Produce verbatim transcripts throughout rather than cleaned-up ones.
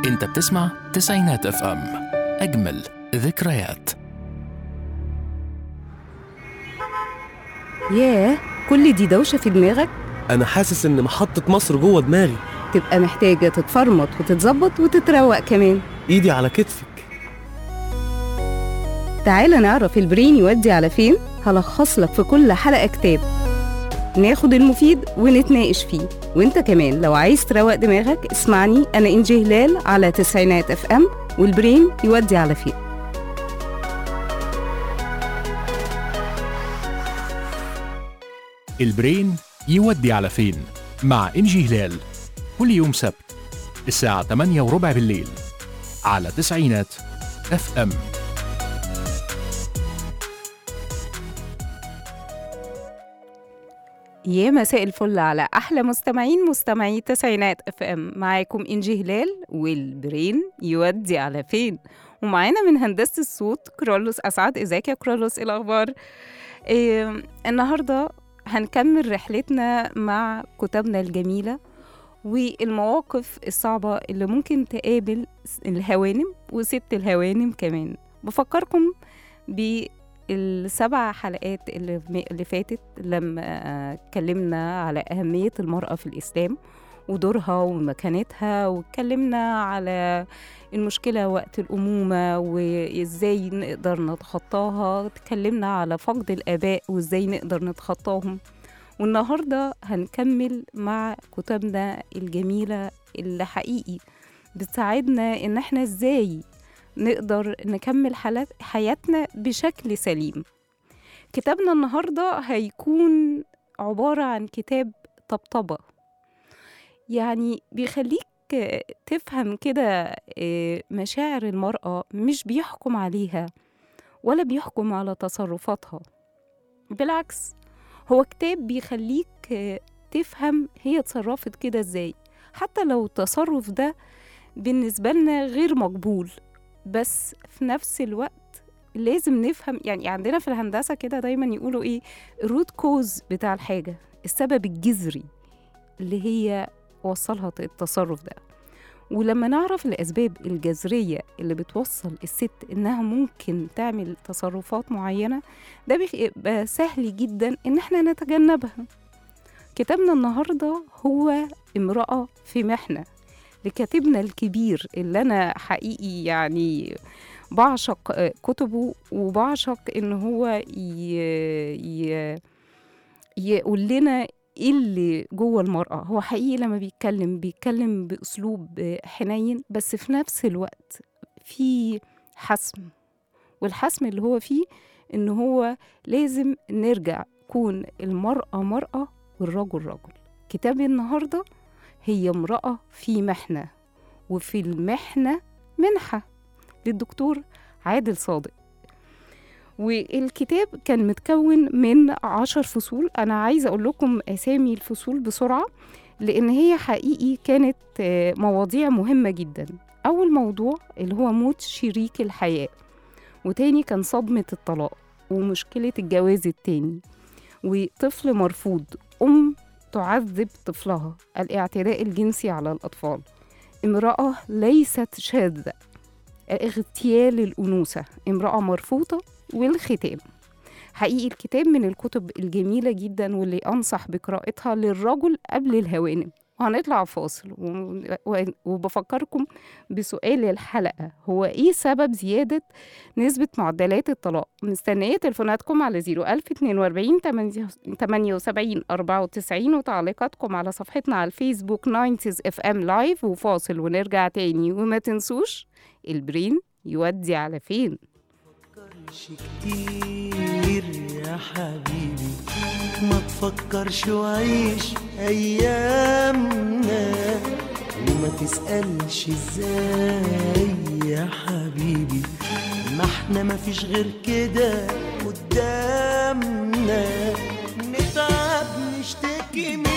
انت بتسمع تسعينات اف ام، اجمل ذكريات. ياه، كل دي دوشة في دماغك؟ أنا حاسس إن محطة مصر جوه دماغي. تبقى محتاجة تتفرمط وتتظبط وتتروق كمان. إيدي على كتفك. تعالى نعرف البرين يودي على فين. هلخص لك في كل حلقة كتاب، ناخد المفيد ونتناقش فيه. وانت كمان لو عايز تروق دماغك اسمعني، أنا إنجي هلال على تسعينات اف ام، والبرين يودي على فين. البرين يودي على فين مع إنجي هلال، كل يوم سبت الساعة ثمانية وربع بالليل على تسعينات اف ام. يا مساء الفل على أحلى مستمعين مستمعي تسعينات اف ام. معاكم إنجي هلال والبرين يودي على فين. ومعانا من هندسة الصوت كرولوس أسعد. ازيك يا كرولوس؟ ايه الأخبار؟ إيه النهاردة هنكمل رحلتنا مع كتابنا الجميلة والمواقف الصعبة اللي ممكن تقابل الهوانم وست الهوانم كمان. بفكركم بالسبع حلقات اللي, اللي فاتت لما اتكلمنا على أهمية المرأة في الإسلام ودورها ومكانتها، واتكلمنا على المشكلة وقت الأمومة وإزاي نقدر نتخطاها. اتكلمنا على فقد الآباء وإزاي نقدر نتخطاهم. والنهاردة هنكمل مع كتابنا الجميلة اللي حقيقي بتساعدنا إن احنا إزاي نقدر نكمل حياتنا بشكل سليم. كتابنا النهاردة هيكون عبارة عن كتاب طبطبة، يعني بيخليك تفهم كده مشاعر المرأة، مش بيحكم عليها ولا بيحكم على تصرفاتها. بالعكس، هو كتاب بيخليك تفهم هي تصرفت كده ازاي، حتى لو التصرف ده بالنسبة لنا غير مقبول، بس في نفس الوقت لازم نفهم. يعني عندنا في الهندسة كده دايما يقولوا ايه، الروت كوز بتاع الحاجة، السبب الجذري اللي هي وصلها التصرف ده. ولما نعرف الأسباب الجذرية اللي بتوصل الست إنها ممكن تعمل تصرفات معينة، ده بيبقى سهل جدا إن احنا نتجنبها. كتابنا النهاردة هو امرأة في محنة لكاتبنا الكبير اللي أنا حقيقي يعني بعشق كتبه، وبعشق إن هو ي... ي... يقول لنا إيه اللي جوه المرأة. هو حقيقي لما بيتكلم بيتكلم بأسلوب حنين، بس في نفس الوقت في حسم. والحسم اللي هو فيه إن هو لازم نرجع كون المرأة مرأة والرجل رجل. كتابي النهاردة هي امرأة في محنة، وفي المحنة منحة، للدكتور عادل صادق. والكتاب كان متكون من عشر فصول. أنا عايزة أقول لكم أسامي الفصول بسرعة لأن هي حقيقي كانت مواضيع مهمة جدا. أول موضوع اللي هو موت شريك الحياة، وتاني كان صدمة الطلاق ومشكلة الجواز التاني، وطفل مرفوض، أم تعذب طفلها، الاعتداء الجنسي على الأطفال، امرأة ليست شاذة، اغتيال الأنوثة، امرأة مرفوضة، والختام. حقيقي الكتاب من الكتب الجميلة جدا واللي أنصح بقراءتها للرجل قبل الهوانم. وهنطلع فاصل وبفكركم بسؤال الحلقة، هو إيه سبب زيادة نسبة معدلات الطلاق؟ مستنية تلفوناتكم على زيرو ألف اتنين وأربعين تمانية وسبعين أربعة وتسعين وتعليقاتكم على صفحتنا على الفيسبوك ناينتيز اف ام لايف. وفاصل ونرجع تاني، وما تنسوش البرين يودي على فين. تفكرش كتير يا حبيبي، ما تفكرش وعيش أيامنا، وما تسألش ازاي يا حبيبي، ما احنا ما فيش غير كده قدامنا. نتعب نشتكي من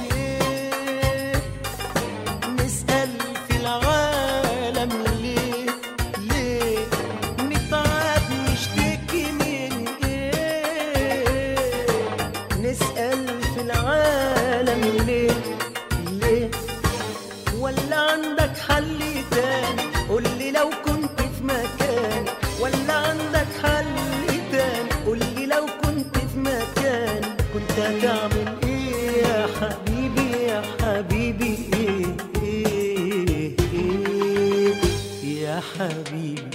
ايه، نسأل في العالم ليه ليه، نتعب نشتكي من ايه، نسأل في العالم ليه ليه، ولا عندك حل تاني حبيبي يا حبيبي إيه إيه إيه يا حبيبي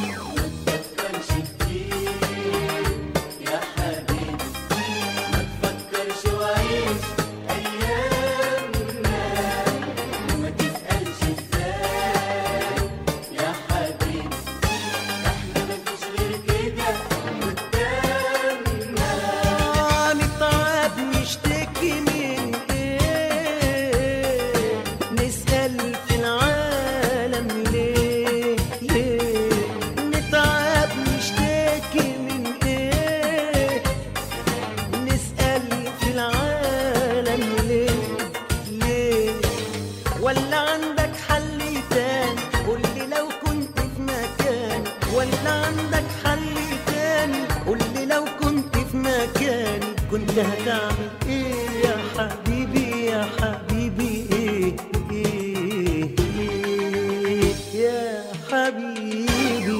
كنت هتعمل ايه يا حبيبي يا حبيبي ايه ايه ايه يا حبيبي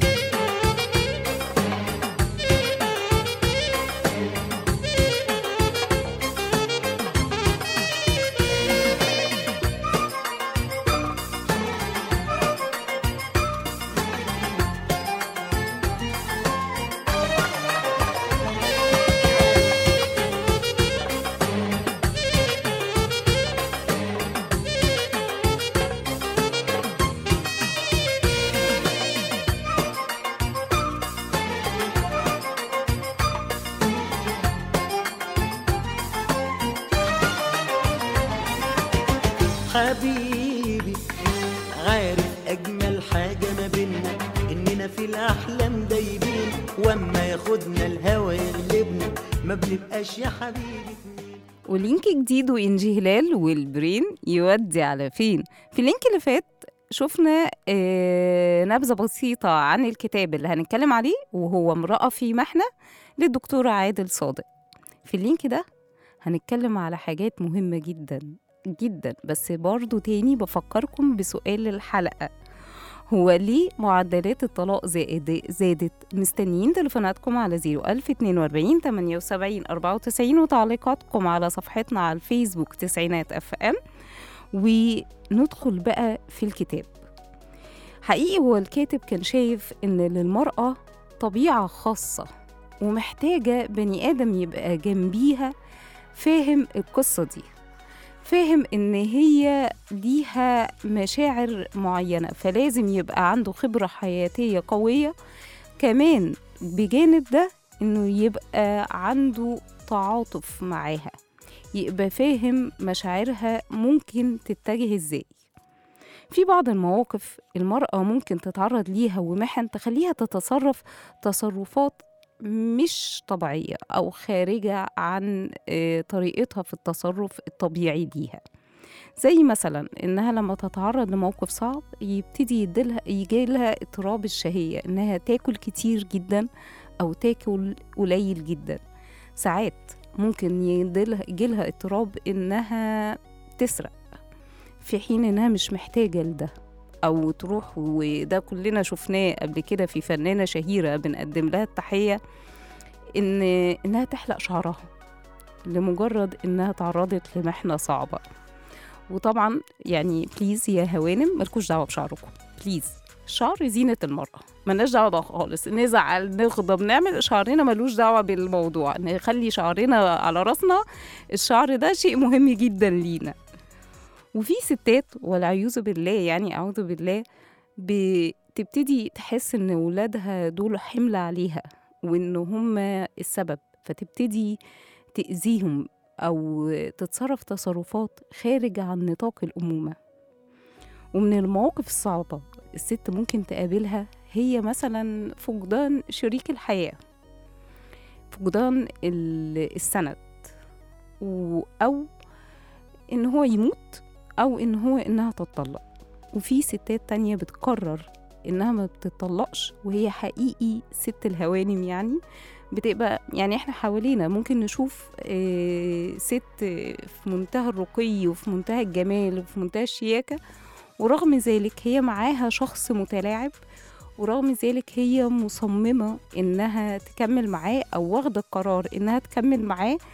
حبيبي عارف أجمل حاجة ما بينا إننا في الأحلام دايبين وأما ياخدنا الهوى يغلبنا ما بنبقاش يا حبيبي. ولينك جديد وإنجي هلال والبرين يودي على فين. في اللينك اللي فات شفنا آه نبذة بسيطة عن الكتاب اللي هنتكلم عليه وهو امرأة في محنة للدكتور عادل صادق. في اللينك ده هنتكلم على حاجات مهمة جدا جدا، بس برضو تاني بفكركم بسؤال الحلقة: هو ليه معدلات الطلاق زائد زادت؟ مستنيين تليفوناتكم على زيرو ألف اتنين وأربعين تمانية وسبعين أربعة وتسعين وتعليقاتكم على صفحتنا على الفيسبوك تسعينات اف ام. وندخل بقى في الكتاب. حقيقي هو الكاتب كان شايف ان للمرأة طبيعة خاصة ومحتاجة بني آدم يبقى جنبيها فاهم القصة دي، فاهم إن هي ليها مشاعر معينة، فلازم يبقى عنده خبرة حياتية قوية. كمان بجانب ده إنه يبقى عنده تعاطف معاها، يبقى فاهم مشاعرها ممكن تتجه إزاي. في بعض المواقف المرأة ممكن تتعرض ليها ومحن تخليها تتصرف تصرفات مش طبيعية أو خارجة عن طريقتها في التصرف الطبيعي ليها، زي مثلا إنها لما تتعرض لموقف صعب يبتدي يديلها يجيلها اضطراب الشهية، إنها تاكل كتير جدا أو تاكل قليل جدا. ساعات ممكن يجيلها اضطراب إنها تسرق في حين إنها مش محتاجة لده، أو تروح، وده كلنا شفناه قبل كده في فنانة شهيرة بنقدم لها التحية، إن إنها تحلق شعرها لمجرد إنها تعرضت لمحنة صعبة. وطبعا يعني بليز يا هوانم ملكوش دعوة بشعركم، بليز. الشعر زينة المرأة، ملناش دعوة ده خالص. نزعل نغضب نعمل شعرنا ملوش دعوة بالموضوع، نخلي شعرنا على راسنا. الشعر ده شيء مهم جدا لينا. وفي ستات والعياذ بالله، يعني أعوذ بالله، بتبتدي تحس إن ولادها دول حمل عليها وإن هم السبب، فتبتدي تأذيهم أو تتصرف تصرفات خارج عن نطاق الأمومة. ومن المواقف الصعبة الست ممكن تقابلها هي مثلا فقدان شريك الحياة، فقدان السند، أو إن هو يموت، أو إن هو إنها تتطلق. وفي ستات تانية بتقرر إنها ما بتطلقش، وهي حقيقي ست الهوانم يعني بتبقى، يعني إحنا حوالينا ممكن نشوف اه ست في منتهى الرقي وفي منتهى الجمال وفي منتهى الشياكة، ورغم ذلك هي معاها شخص متلاعب، ورغم ذلك هي مصممة إنها تكمل معاه أو واخدة القرار إنها تكمل معاه.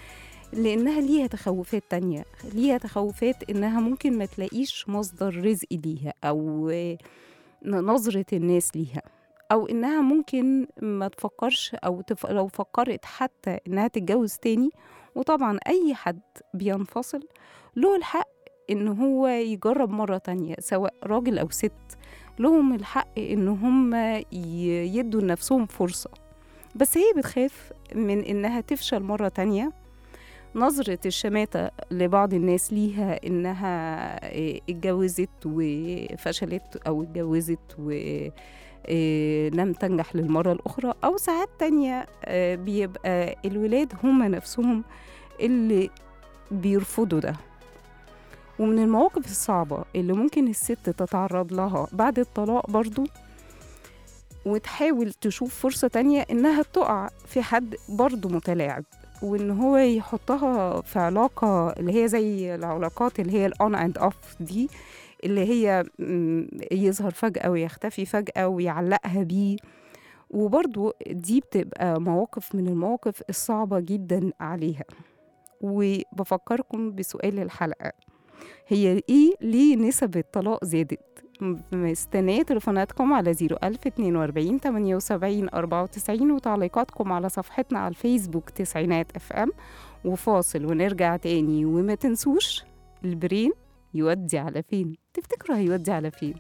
لأنها ليها تخوفات تانية، ليها تخوفات إنها ممكن ما تلاقيش مصدر رزق ليها، أو نظرة الناس ليها، أو إنها ممكن ما تفكرش، أو تف... لو فكرت حتى إنها تتجوز تاني. وطبعا أي حد بينفصل له الحق إن هو يجرب مرة تانية، سواء راجل أو ست، لهم الحق إن هم ي- يدوا لنفسهم فرصة. بس هي بتخاف من إنها تفشل مرة تانية. نظرة الشماتة لبعض الناس ليها إنها إيه، اتجوزت وفشلت، أو اتجوزت ولم تنجح للمرة الأخرى، أو ساعات تانية آه، بيبقى الولاد هم نفسهم اللي بيرفضوا ده. ومن المواقف الصعبة اللي ممكن الست تتعرض لها بعد الطلاق برضو، وتحاول تشوف فرصة تانية، إنها تقع في حد برضو متلاعب، وإن هو يحطها في علاقة اللي هي زي العلاقات اللي هي الأون أند أوف دي، اللي هي م، يظهر فجأة ويختفي فجأة ويعلقها بيه. وبرضو دي بتبقى مواقف من المواقف الصعبة جدا عليها. وبفكركم بسؤال الحلقة: هي إيه ليه نسب الطلاق زادت؟ مستنية تليفوناتكم على زيرو ألف اتنين وأربعين تمانية وسبعين أربعة وتسعين، وتعليقاتكم على صفحتنا على الفيسبوك تسعينات اف ام. وفاصل ونرجع تاني. وما تنسوش البرين يودي على فين؟ تفتكروا هيودي على فين؟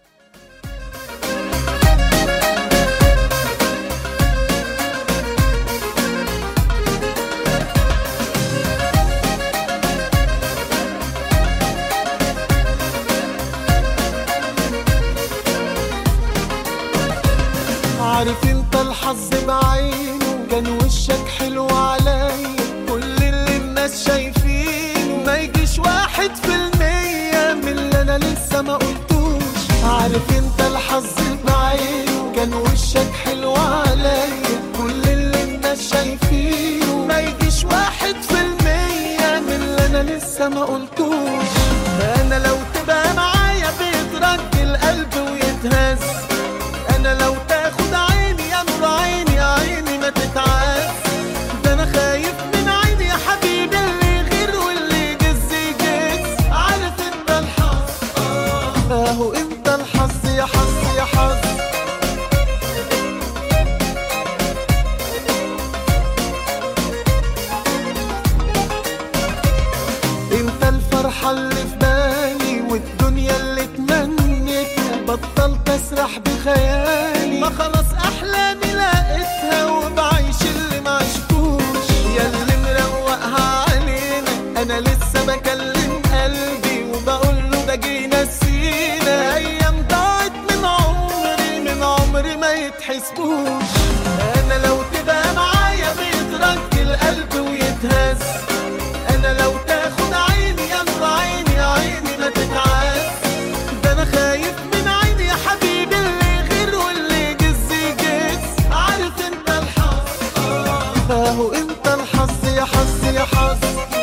عارف انت الحظ بعينه كان وشك حلو عليا، كل اللي الناس شايفينه ما يجيش واحد في المية من اللي انا لسه ما قلتوش. عارف انت الحظ بعينه كان وشك حلو عليا، كل اللي الناس شايفينه ما يجيش واحد في المية من اللي انا لسه ما قلتوش. انا لو تبقى معايا بيترج القلب ويتهز، انا لو تاخد عيني يا نور عيني يا عيني ما تتعز. ده انا خايف من عيني يا حبيبي اللي غير واللي يجز يجز. عارف انت الحظ، اهو انت الحظ يا حظ يا حظ. انت الفرحة اللي في بالي والدنيا اللي اتمنيتها، بطلت اسرح بخيالي ما خلاص احلامي لقيتها، وبعيش اللي ما عشتوش. يا اللي مروقها علينا انا لسه بكلم قلبي وبقول له ده جينا نسينا، ايام ضاعت من عمري من عمري ما يتحسبوش. انا لو تبقى معايا بيترج القلب ويتهز، انا لو تاخد عيني يا نور عيني يا عيني ما تتعز. ده انا خايف من عيني يا حبيبي اللي غير واللي يجز يجز. عارف انت الحظ، اهو انت الحظ يا حظ يا حظ.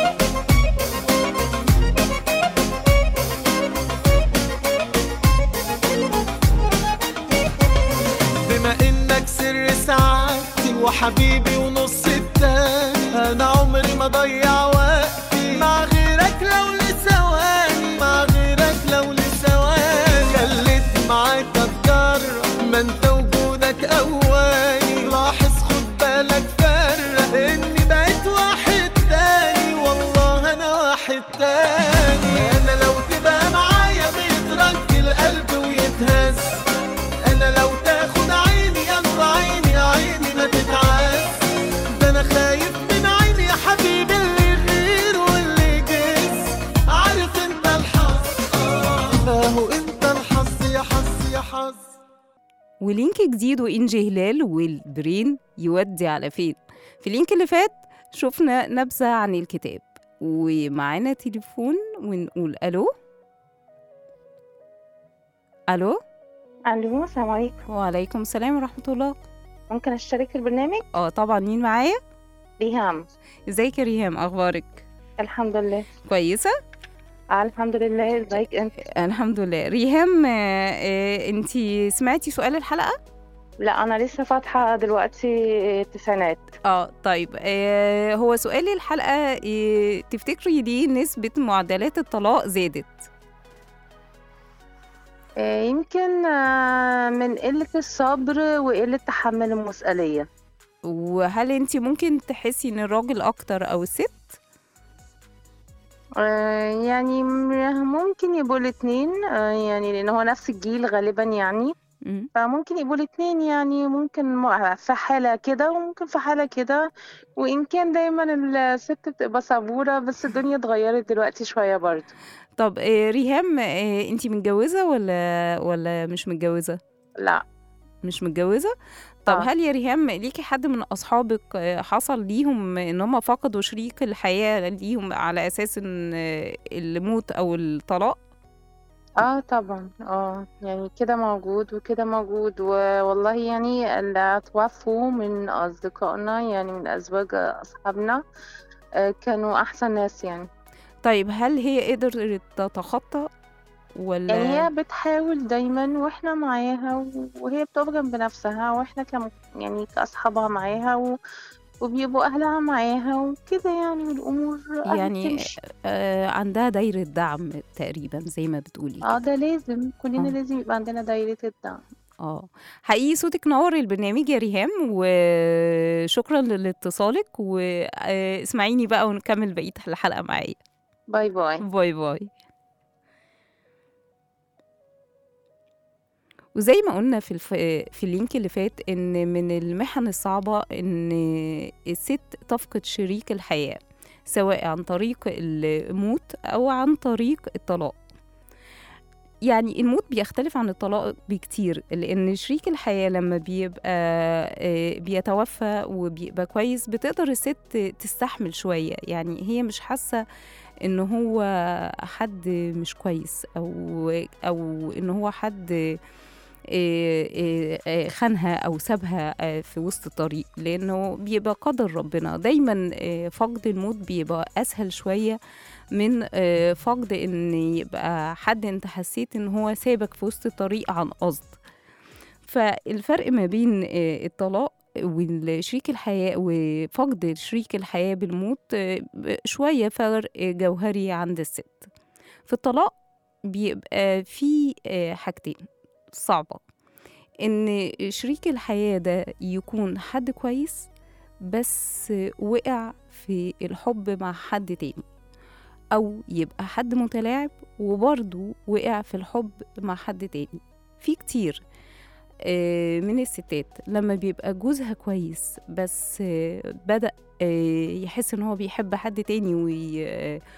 بما انك سر سعادتي وحبيبي ونص التاني، انا عمري ما ضيع وقتي مع غيرك لو لثواني، مع غيرك لو لثواني. خليت معاك اتجرب ما انت وجودك اواني، لاحظ خد بالك فرق اني بقيت واحد تاني، والله انا واحد تاني. انا لو تبقى معايا بيترج القلب ويتهز، انا لو تاخد عيني يا نور عيني يا عيني ما تتعز. ده انا خايف من عيني يا حبيبي اللي غير واللي جز. عارف انت الحظ، اهو انت الحظ يا حظ يا حظ. ولينك جديد وإنجي هلال والبرين يودي على فين. في اللينك اللي فات شفنا نبذة عن الكتاب، ومعانا تليفون ونقول ألو. ألو. الو، السلام عليكم. وعليكم السلام ورحمة الله. ممكن اشترك في البرنامج؟ اه طبعا، مين معايا؟ ريهام. ازيك يا ريهام، اخبارك؟ الحمد لله كويسة؟ آه الحمد لله. ازيك انت؟ الحمد لله. ريهام، آه، آه، انتي سمعتي سؤال الحلقة؟ لا أنا لسه فاتحة دلوقتي تسعينات. اه طيب، آه هو سؤالي الحلقة، آه تفتكري ليه نسبة معدلات الطلاق زادت؟ آه، يمكن آه، من قلة الصبر وقلة تحمل المسؤولية. وهل انت ممكن تحسي ان الراجل اكتر او الست؟ آه، يعني م- ممكن يبقوا الاتنين، آه، يعني لأن هو نفس الجيل غالبا يعني، مم. فممكن يبقوا الاتنين، يعني ممكن م- في حالة كده وممكن في حالة كده. وإن كان دايما الست بتبقى صبورة، بس الدنيا اتغيرت دلوقتي شوية برضه. طب آه ريهام، آه انت متجوزة ولا ولا مش متجوزة؟ لا. مش متجوزة؟ طب اه. هل يا ريهام ليكي حد من أصحابك آه، حصل ليهم إن هم فقدوا شريك الحياة ليهم على أساس إن آه، الموت أو الطلاق؟ اه طبعا، اه يعني كده موجود وكده موجود، والله يعني اللي توفوا من أصدقائنا، يعني من أزواج أصحابنا، آه، كانوا أحسن ناس يعني. طيب هل هي قدرت تتخطى يعني ولا؟ هي بتحاول دايما واحنا معاها، و- وهي بتقف جنب نفسها، واحنا كم يعني كأصحابها معاها، و... وبيبقوا أهلها معاها وكده يعني، والأمور أهي يعني بتمشي. آه، عندها دايرة دعم تقريبا زي ما بتقولي اه كده؟ ده لازم، كلنا اه لازم يبقى عندنا دايرة الدعم. اه حقيقي صوتك نور البرنامج يا ريهام، وشكرا لاتصالك، واسمعيني بقى ونكمل بقية الحلقة معايا. باي باي. باي باي. وزي ما قلنا في الف... في اللينك اللي فات ان من المحن الصعبة ان الست تفقد شريك الحياة، سواء عن طريق الموت او عن طريق الطلاق. يعني الموت بيختلف عن الطلاق بكتير، لان شريك الحياة لما بيبقى آه، بيتوفى وبيبقى كويس بتقدر الست تستحمل شوية، يعني هي مش حاسة ان هو حد مش كويس او او ان هو حد إيه إيه إيه خانها أو سابها آه، في وسط الطريق، لأنه بيبقى قدر ربنا دايما. آه، فقد الموت بيبقى أسهل شوية من آه، فقد إن يبقى حد أنت حسيت إن هو سابك في وسط الطريق عن قصد. فالفرق ما بين آه، الطلاق والشريك الحياة وفقد شريك الحياة بالموت آه، شوية فرق جوهري عند الست. في الطلاق بيبقى في آه، حاجتين صعبة، إن شريك الحياة ده يكون حد كويس بس وقع في الحب مع حد تاني، أو يبقى حد متلاعب وبرضه وقع في الحب مع حد تاني. في كتير آه، من الستات لما بيبقى جوزها كويس بس آه، بدأ آه، يحس إن هو بيحب حد تاني وي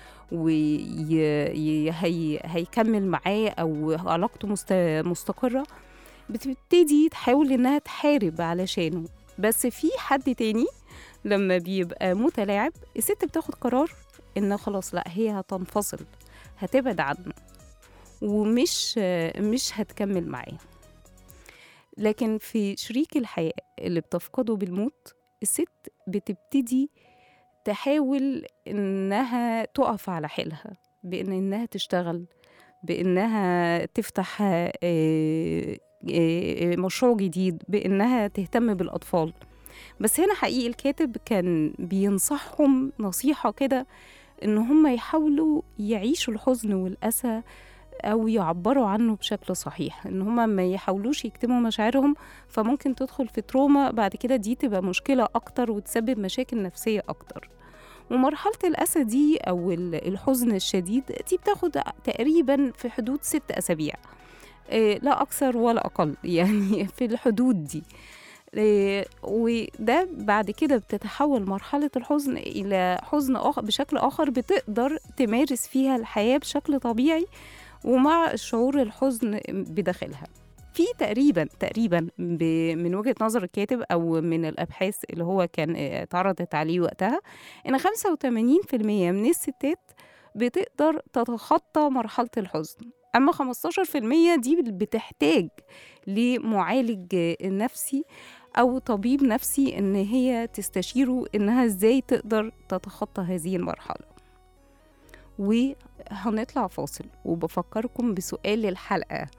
وهيكمل معاه أو علاقته مست- مستقرة، بتبتدي تحاول إنها تحارب علشانه. بس في حد تاني لما بيبقى متلاعب الست بتاخد قرار إن خلاص لأ، هي هتنفصل، هتبعد عنه ومش مش هتكمل معاه. لكن في شريك الحياة اللي بتفقده بالموت الست بتبتدي تحاول إنها تقف على حيلها، بإن إنها تشتغل، بإنها تفتح آه، آه، مشروع جديد، بإنها تهتم بالأطفال. بس هنا حقيقي الكاتب كان بينصحهم نصيحة كده، إن هم يحاولوا يعيشوا الحزن والأسى أو يعبروا عنه بشكل صحيح، إن هم ما يحاولوش يكتموا مشاعرهم، فممكن تدخل في تروما بعد كده، دي تبقى مشكلة أكتر وتسبب مشاكل نفسية أكتر. ومرحلة الأسى دي أو ال- الحزن الشديد دي بتاخد تقريبا في حدود ست أسابيع، إيه، لا أكثر ولا أقل، يعني في الحدود دي. إيه، وده بعد كده بتتحول مرحلة الحزن إلى حزن آخر بشكل آخر، بتقدر تمارس فيها الحياة بشكل طبيعي ومع شعور الحزن بداخلها. في تقريبا تقريبا ب- من وجهة نظر الكاتب أو من الأبحاث اللي هو كان آه، اتعرضت عليه وقتها، إن خمسة وثمانين بالمية من الستات بتقدر تتخطى مرحلة الحزن، أما خمستاشر بالمية دي بتحتاج لمعالج آه، نفسي أو طبيب نفسي إن هي تستشيره إنها إزاي تقدر تتخطى هذه المرحلة. وهنطلع فاصل وبفكركم بسؤال الحلقة: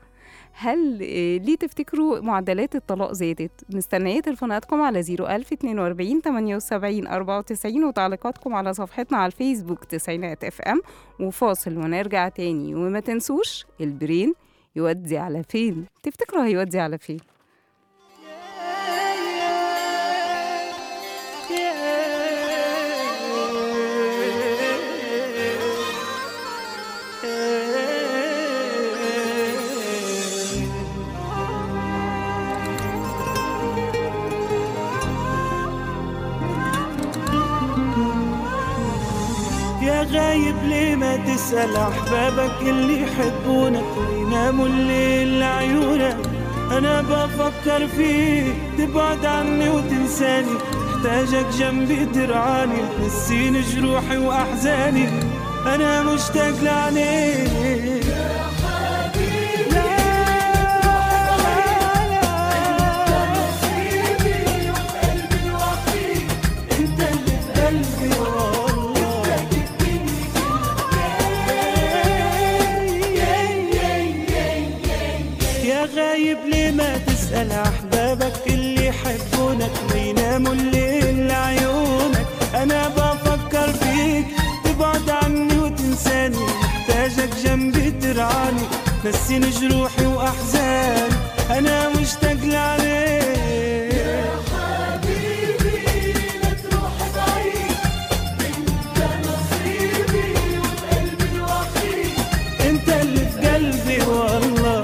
هل آه، ليه تفتكروا معدلات الطلاق زادت؟ مستنية تليفوناتكم على صفر ألف اتنين وأربعين تمانية وسبعين أربعة وتسعين وتعليقاتكم على صفحتنا على الفيسبوك تسعينات اف ام. وفاصل ونرجع تاني، وما تنسوش البرين يودي على فين؟ تفتكروا هيودي على فين؟ يا غايب ليه ما تسأل أحبابك اللي يحبونك ويناموا الليل لعيونك. أنا بفكر فيك تبعد عني وتنساني، محتاجك جنبي ترعاني تنسيني جروحي وأحزاني. أنا مشتاق لعينيك يا حبيبي، انت نصيبي وقلبي الوحيد، انت اللي في قلبي غايب ليه ما تسأل أحبابك اللي يحبونك ويناموا الليل لعيونك. أنا بفكر فيك تبعد عني وتنساني، محتاجك جنبي ترعاني نسيني جروحي وأحزاني. أنا مشتاق لعليك يا حبيبي، لا تروح بعيد، انت نصيبي وقلبي الوحيد، انت اللي في قلبي والله.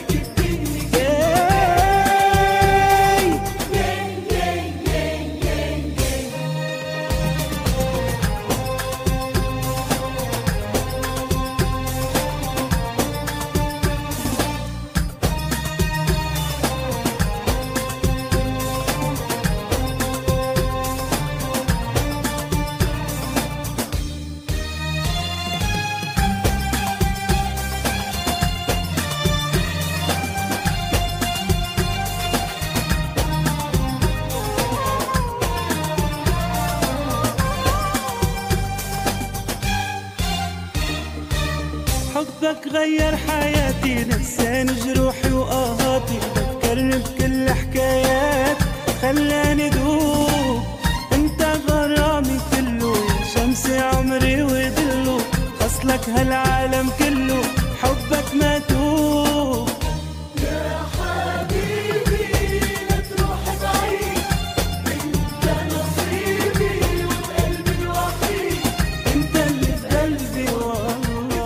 حبك غير حياتي، نساني جروحي وآهاتي، فكرني بكل حكايات خلاني دوب. انت غرامي كله، شمس عمري وظله، خصلك هالعالم كله، حبك ما توب. يا حبيبي لا تروح بعيد، انت نصيبي وقلبي الوحيد، انت اللي في قلبي والله.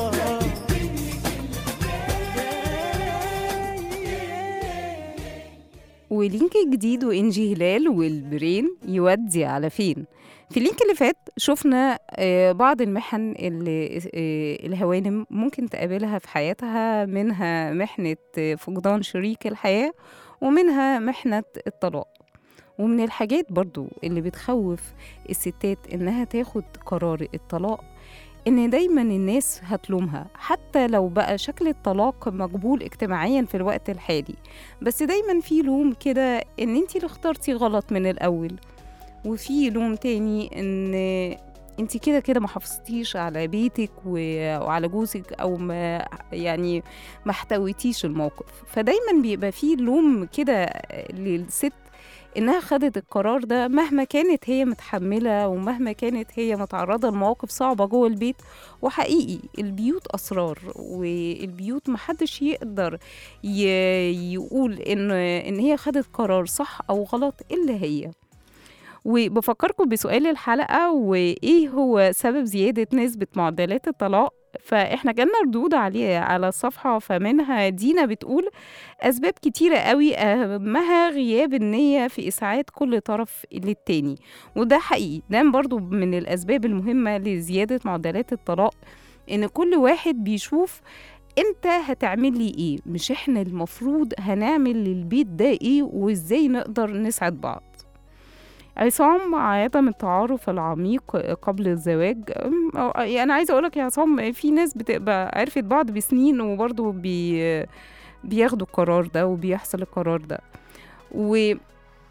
ولينك جديد وإنجي هلال والبرين يودي على فين. في اللينك اللي فات شفنا آه، بعض المحن اللي آه، الهوانم ممكن تقابلها في حياتها، منها محنة آه، فقدان شريك الحياة، ومنها محنة الطلاق. ومن الحاجات برضو اللي بتخوف الستات إنها تاخد قرار الطلاق إن دايما الناس هتلومها، حتى لو بقى شكل الطلاق مقبول اجتماعيا في الوقت الحالي، بس دايما في لوم كده إن انتي اللي اخترتي غلط من الأول، وفي لوم تاني إن انتي كده كده ما حافظتيش على بيتك وعلى جوزك، أو ما يعني ما احتويتيش الموقف. فدايما بيبقى في لوم كده للست إنها خدت القرار ده مهما كانت هي متحملة ومهما كانت هي متعرضة لمواقف صعبة جوه البيت. وحقيقي البيوت أسرار، والبيوت محدش يقدر يقول إن, إن هي خدت قرار صح أو غلط إلا هي. وبفكركم بسؤال الحلقة، وإيه هو سبب زيادة نسبة معدلات الطلاق؟ فإحنا جالنا ردود عليه على الصفحة، فمنها دينا بتقول أسباب كتيرة قوي، أهمها غياب النية في إسعاد كل طرف للتاني. وده حقيقي، ده برضو من الأسباب المهمة لزيادة معدلات الطلاق، إن كل واحد بيشوف انت هتعمل لي ايه، مش احنا المفروض هنعمل للبيت ده ايه، وازاي نقدر نسعد بعض. عصام، عدم التعارف العميق قبل الزواج. يعني أنا عايزة أقولك يا عصام، في ناس بتبقى عرفت بعض بسنين وبرضو بي بياخدوا القرار ده وبيحصل القرار ده. و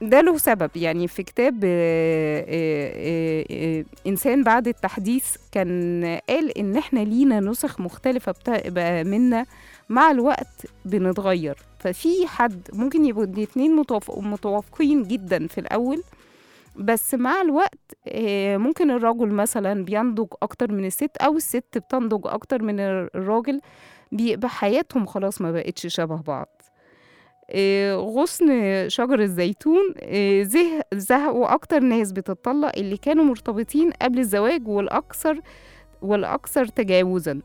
ده له سبب. يعني في كتاب آه، آه، آه، إنسان بعد التحديث كان قال إن إحنا لينا نسخ مختلفة بتبقى منا، مع الوقت بنتغير. ففي حد ممكن يبقوا الاتنين متوافق- متوافقين جدا في الأول، بس مع الوقت آه، ممكن الرجل مثلا بينضج أكتر من الست، أو الست بتنضج أكتر من الراجل، بيبقى حياتهم خلاص ما بقتش شبه بعض. آه، غصن شجر الزيتون آه، زه- زهقوا أكتر ناس بتطلق اللي كانوا مرتبطين قبل الزواج، والأكثر والأكثر تجاوزا.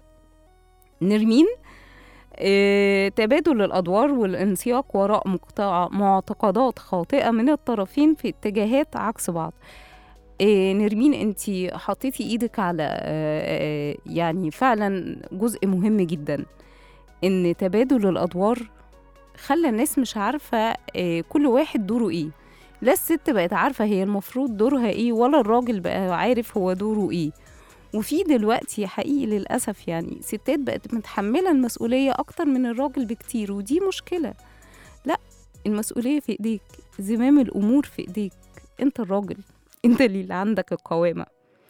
نرمين آه، تبادل الأدوار والانسياق وراء مقتع- معتقدات خاطئة من الطرفين في اتجاهات عكس بعض. آه، نرمين، انتي حطيتي ايدك على آه، آه، يعني فعلا جزء مهم جدا، ان تبادل الأدوار خلى الناس مش عارفة آه، كل واحد دوره ايه. لا الست بقت عارفة هي المفروض دورها ايه، ولا الراجل بقى عارف هو دوره ايه. وفي دلوقتي حقيقي للأسف يعني ستات بقت متحملة المسؤولية أكتر من الراجل بكتير، ودي مشكلة. لا، المسؤولية في إيديك، زمام الأمور في إيديك، أنت الراجل، أنت اللي عندك القوامة.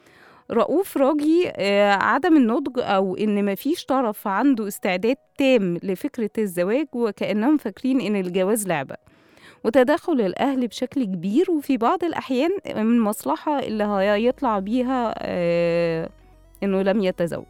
رؤوف راجي آه، عدم النضج، أو إن مفيش طرف عنده استعداد تام لفكرة الزواج، وكأنهم فاكرين إن الجواز لعبة، وتدخل الأهل بشكل كبير، وفي بعض الأحيان من المصلحة اللي هيطلع بيها آه إنه لم يتزوج.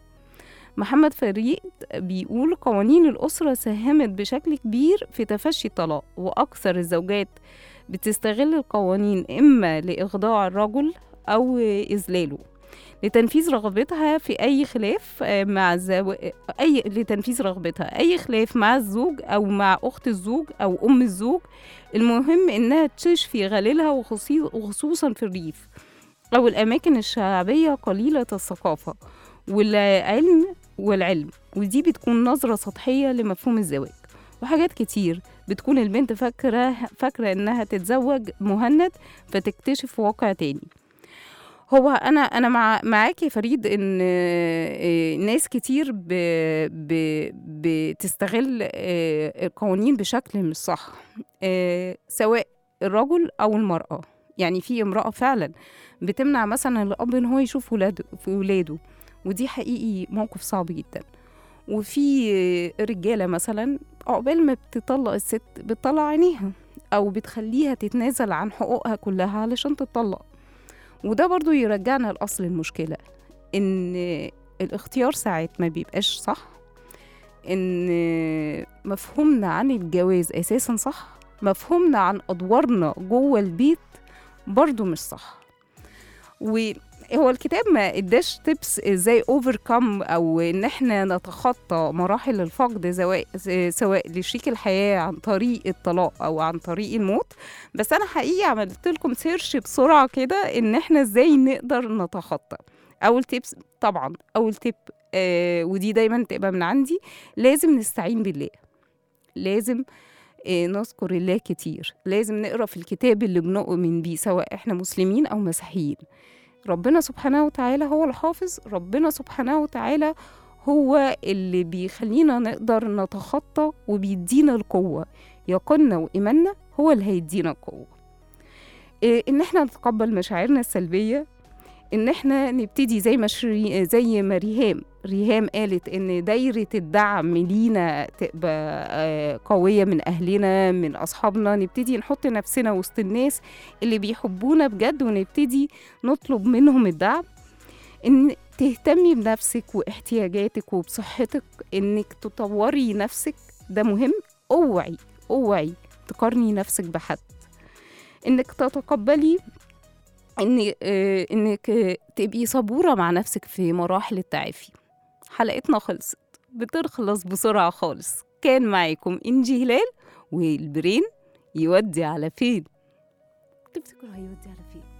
محمد فريد بيقول قوانين الأسرة ساهمت بشكل كبير في تفشي الطلاق، وأكثر الزوجات بتستغل القوانين إما لإخضاع الرجل أو إذلاله لتنفيذ رغبتها في أي خلاف آه، مع الزو... أي لتنفيذ رغبتها أي خلاف مع الزوج أو مع أخت الزوج أو أم الزوج. المهم إنها تشفي غليلها، وخصي- وخصوصا في الريف أو الأماكن الشعبية قليلة الثقافة والعلم والعلم ودي بتكون نظرة سطحية لمفهوم الزواج، وحاجات كتير بتكون البنت فاكرة فاكرة إنها تتزوج مهند، فتكتشف واقع تاني. هو انا انا مع معاكي يا فريد ان آه، ناس كتير ب ب بتستغل آه، القوانين بشكل مش صح، آه، سواء الرجل او المرأة. يعني في امرأة فعلا بتمنع مثلا الاب ان هو يشوف ولاده في ولاده، ودي حقيقي موقف صعب جدا. وفي آه، رجالة مثلا عقبال ما بتطلق الست بتطلع عينيها، او بتخليها تتنازل عن حقوقها كلها علشان تطلق. وده برضو يرجعنا لأصل المشكلة، إن الاختيار ساعات ما بيبقاش صح، إن مفهومنا عن الجواز أساسا صح، مفهومنا عن أدوارنا جوه البيت برضو مش صح. وهو الكتاب ما اداش تيبس ازاي اوفركم او ان احنا نتخطى مراحل الفقد سواء سواء لشريك الحياه عن طريق الطلاق او عن طريق الموت، بس انا حقيقي عملت لكم سيرش بسرعه كده ان احنا ازاي نقدر نتخطى. اول تيبس طبعا اول تيب آه ودي دايما تبقى من عندي، لازم نستعين بالله، لازم آه نذكر الله كتير، لازم نقرا في الكتاب اللي بنؤمن بيه سواء احنا مسلمين او مسيحيين. ربنا سبحانه وتعالى هو الحافظ، ربنا سبحانه وتعالى هو اللي بيخلينا نقدر نتخطى وبيدينا القوة، يقيننا وإيماننا هو اللي هيدينا القوة. إيه إن احنا نتقبل مشاعرنا السلبية، إن احنا نبتدي زي ما شري... زي ما ريهام ريهام قالت إن دايرة الدعم لينا تبقى آه قوية من أهلنا من أصحابنا، نبتدي نحط نفسنا وسط الناس اللي بيحبونا بجد، ونبتدي نطلب منهم الدعم. إن تهتمي بنفسك واحتياجاتك وبصحتك، إنك تطوري نفسك ده مهم. اوعي اوعي تقارني نفسك بحد، إنك تتقبلي إن آه إنك آه تبقي صبورة مع نفسك في مراحل التعافي. حلقتنا خلصت، بتخلص بسرعة خالص. كان معاكم إنجي هلال، والبرين يودي على فين؟ تفتكروا هيودي على فين؟